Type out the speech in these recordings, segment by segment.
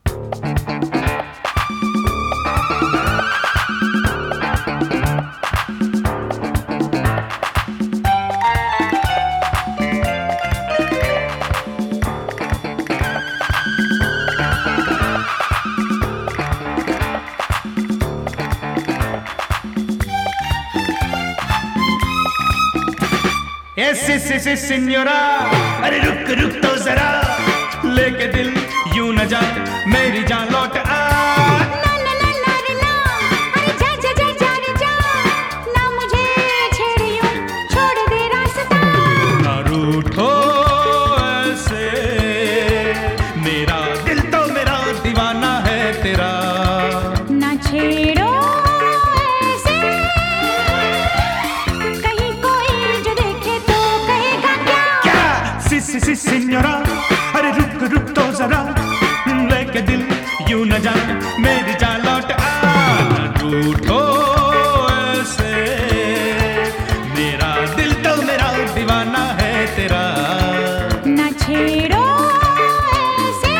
सिन्योरा, अरे रुक रुक तो जरा, लेके दिल यूं न जा, मेरी जान लौट आ। ना ना ना ना रे ना, अरे जा जा जा जा रे जा, ना मुझे छेड़ यूं, छोड़ दे रास्ता। ना रूठो ऐसे, मेरा दिल तो मेरा दीवाना है तेरा। ना छेड़ो ऐसे, कहीं कोई जो देखे तो कहेगा क्या? क्या सिन्योरा, अरे रुक रुक तो जरा, लेके दिल यूं न जा, मेरी जान लौट आ। ना रूठो ऐसे, मेरा दिल तो मेरा दीवाना है तेरा। ना छेड़ो ऐसे,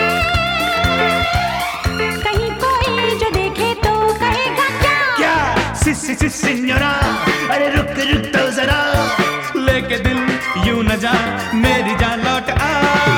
कहीं कोई जो देखे तो कहेगा क्या? क्या सिन्योरा, अरे रुक रुक तो जरा, लेके दिल यूं न जा, मेरी जान लौट आ।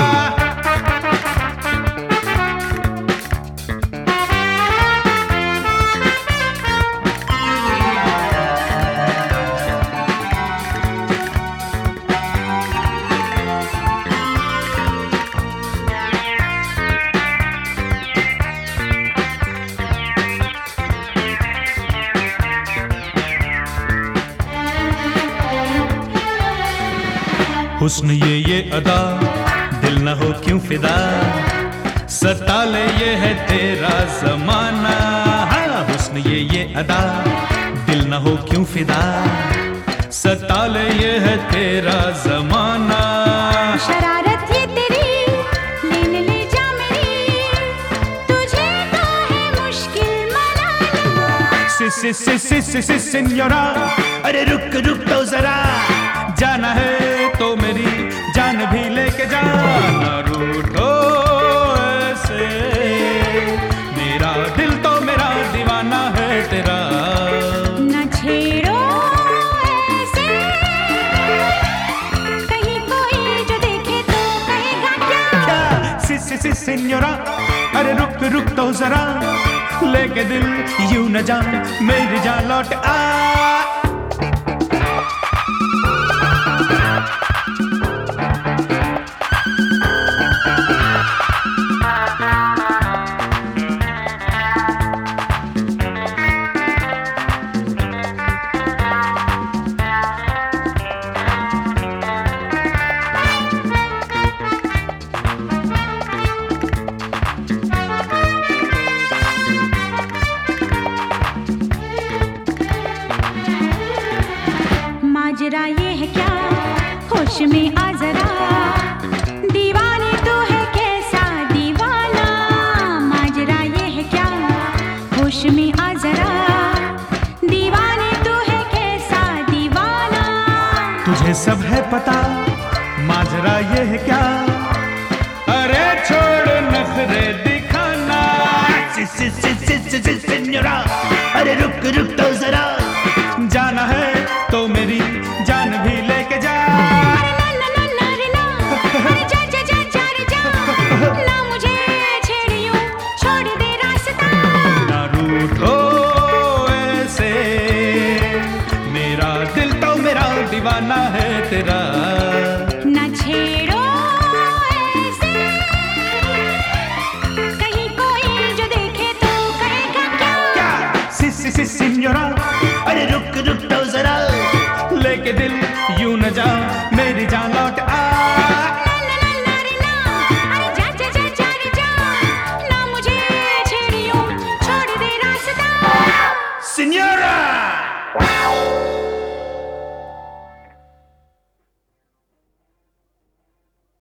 हुस्न ये अदा, दिल न हो क्यों फिदा, सता ले ये है तेरा जमाना। हाँ, हुस्न ये अदा, दिल न हो क्यों फिदा, सता ले ये है तेरा जमाना। शरारत ये तेरी, ले जा मेरी, तुझे तो है मुश्किल मनाना। सिन्योरा, अरे रुक रुक तो जरा, जाना है तो मेरी जान भी लेके जा। ना रूठो ऐसे, मेरा दिल तो मेरा दीवाना है तेरा। ना छेड़ो ऐसे, कहीं कोई जो देखे तो कहेगा क्या? सिन्योरा, अरे रुक रुक तो जरा, लेके दिल यूं न जा, मेरी जान लौट आ। माजरा ये है क्या, होश में आ जरा, दीवानी तू है कैसा दीवाना। माजरा ये है क्या, होश में आ जरा, दीवानी तू है कैसा दीवाना। तुझे सब है पता, माजरा ये है क्या, अरे छोड़ नखरे दिखाना। सिन्योरा, अरे रुक रुक तो जरा, जाना है तो मेरी जान भी लेके जा। अरे ना ना ना ना रे ना, अरे जा जा जा जा रे जा, ना मुझे छेड़ यूं, छोड़ दे रास्ता। ना रूठो ऐसे, मेरा दिल तो मेरा दीवाना है तेरा। ना छेड़ो ऐसे, कहीं कोई जो देखे तो कहेगा क्या? सिन्योरा, अरे रुक रुक तो जरा, लेके दिल यूं न जा,